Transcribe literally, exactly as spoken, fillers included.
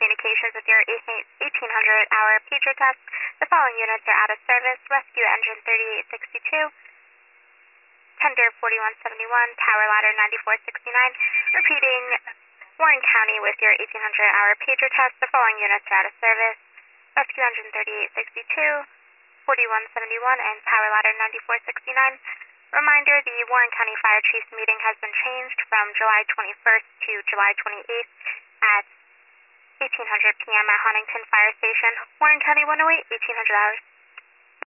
communications with your eighteen hundred hour pager test. The following units are out of service: Rescue Engine thirty-eight sixty-two, Tender forty-one seventy-one, Power Ladder ninety-four sixty-nine. Repeating, Warren County with your eighteen hundred hour pager test. The following units are out of service: Rescue Engine thirty-eight sixty-two, forty-one seventy-one, and Power Ladder ninety-four sixty-nine. Reminder, the Warren County Fire Chiefs meeting has been changed from July twenty-first to July twenty-eighth at eighteen hundred p m at Huntington Fire Station, Warren County one oh eight, eighteen hundred hours.